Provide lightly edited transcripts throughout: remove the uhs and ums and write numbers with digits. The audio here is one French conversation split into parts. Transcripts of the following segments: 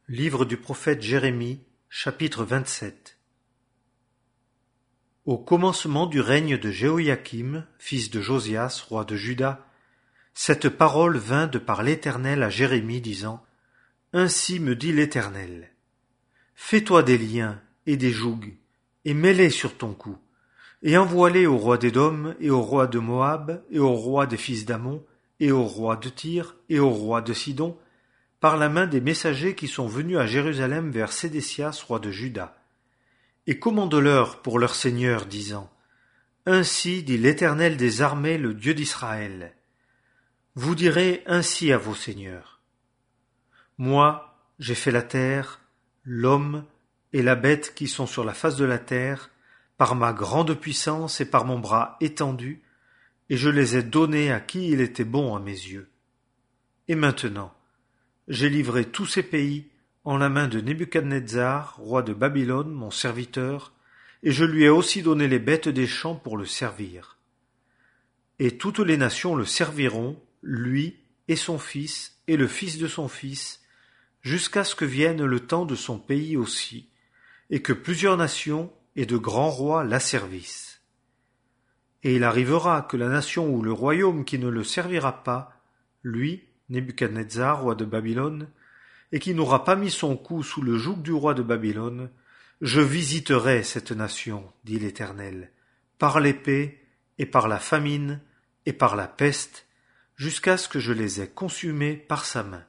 Livre du prophète Jérémie, chapitre 27. Au commencement du règne de Jéhoïakim, fils de Josias, roi de Juda, cette parole vint de par l'Éternel à Jérémie, disant : Ainsi me dit l'Éternel. Fais-toi des liens et des jougs, et mets-les sur ton cou, et envoie-les au roi d'Édom, et au roi de Moab, et au roi des fils d'Ammon, et au roi de Tyr, et au roi de Sidon, par la main des messagers qui sont venus à Jérusalem vers Sédécias, roi de Juda. Et commande-leur pour leur seigneur, disant : Ainsi dit l'Éternel des armées, le Dieu d'Israël. Vous direz ainsi à vos seigneurs : Moi, j'ai fait la terre, l'homme et la bête qui sont sur la face de la terre, par ma grande puissance et par mon bras étendu, et je les ai donnés à qui il était bon à mes yeux. Et maintenant, j'ai livré tous ces pays en la main de Nebuchadnezzar, roi de Babylone, mon serviteur, et je lui ai aussi donné les bêtes des champs pour le servir. Et toutes les nations le serviront, lui et son fils et le fils de son fils, jusqu'à ce que vienne le temps de son pays aussi, et que plusieurs nations et de grands rois l'asservissent. Et il arrivera que la nation ou le royaume qui ne le servira pas, lui, Nebuchadnezzar, roi de Babylone, et qui n'aura pas mis son cou sous le joug du roi de Babylone, je visiterai cette nation, dit l'Éternel, par l'épée et par la famine et par la peste, jusqu'à ce que je les ai consumés par sa main.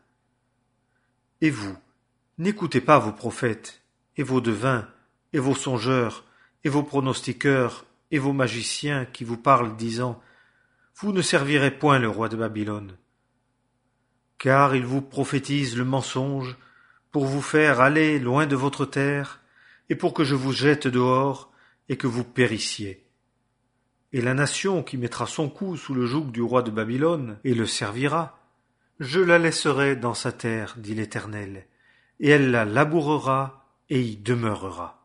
Et vous, n'écoutez pas vos prophètes, et vos devins, et vos songeurs, et vos pronostiqueurs, et vos magiciens qui vous parlent, disant : Vous ne servirez point le roi de Babylone. Car ils vous prophétisent le mensonge pour vous faire aller loin de votre terre, et pour que je vous jette dehors, et que vous périssiez. Et la nation qui mettra son cou sous le joug du roi de Babylone, et le servira, je la laisserai dans sa terre, dit l'Éternel, et elle la labourera, et y demeurera.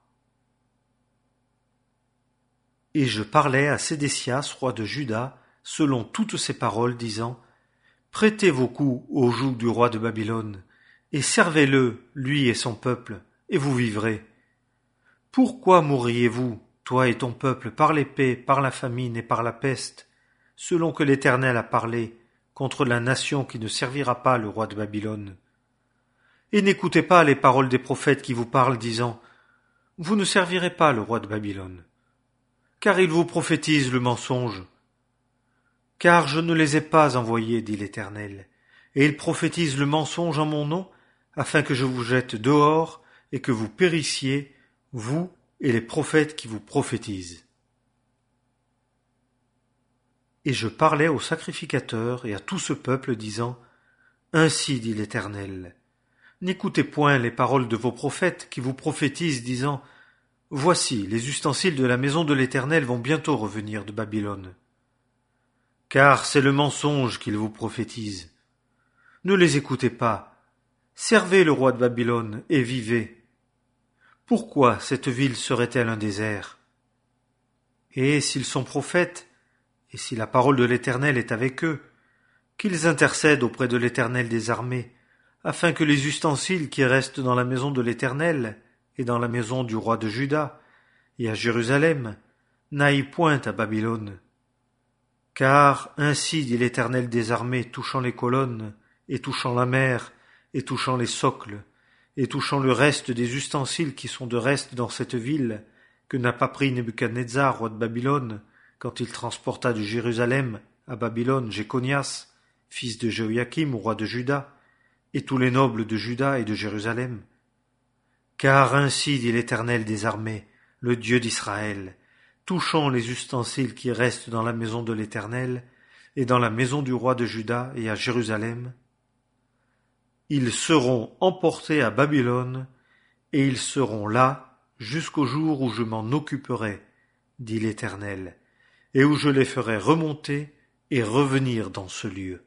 Et je parlais à Sédécias, roi de Juda, selon toutes ces paroles, disant : Prêtez vos coups au joug du roi de Babylone, et servez-le, lui et son peuple, et vous vivrez. Pourquoi mourriez-vous, toi et ton peuple, par l'épée, par la famine et par la peste, selon que l'Éternel a parlé, contre la nation qui ne servira pas le roi de Babylone ? Et n'écoutez pas les paroles des prophètes qui vous parlent, disant : Vous ne servirez pas le roi de Babylone. Car ils vous prophétisent le mensonge. Car je ne les ai pas envoyés, dit l'Éternel, et ils prophétisent le mensonge en mon nom, afin que je vous jette dehors et que vous périssiez, vous et les prophètes qui vous prophétisent. Et je parlais aux sacrificateurs et à tout ce peuple, disant : Ainsi dit l'Éternel, n'écoutez point les paroles de vos prophètes qui vous prophétisent, disant : Voici, les ustensiles de la maison de l'Éternel vont bientôt revenir de Babylone. Car c'est le mensonge qu'ils vous prophétisent. Ne les écoutez pas. Servez le roi de Babylone et vivez. Pourquoi cette ville serait-elle un désert ? Et s'ils sont prophètes, et si la parole de l'Éternel est avec eux, qu'ils intercèdent auprès de l'Éternel des armées, afin que les ustensiles qui restent dans la maison de l'Éternel et dans la maison du roi de Juda et à Jérusalem n'aillent point à Babylone. Car ainsi dit l'Éternel des armées, touchant les colonnes, et touchant la mer, et touchant les socles, et touchant le reste des ustensiles qui sont de reste dans cette ville, que n'a pas pris Nebuchadnezzar, roi de Babylone, quand il transporta de Jérusalem à Babylone Jéconias, fils de Jéhoïakim, roi de Juda, et tous les nobles de Juda et de Jérusalem. Car ainsi dit l'Éternel des armées, le Dieu d'Israël, touchant les ustensiles qui restent dans la maison de l'Éternel et dans la maison du roi de Juda et à Jérusalem, ils seront emportés à Babylone, et ils seront là jusqu'au jour où je m'en occuperai, dit l'Éternel, et où je les ferai remonter et revenir dans ce lieu.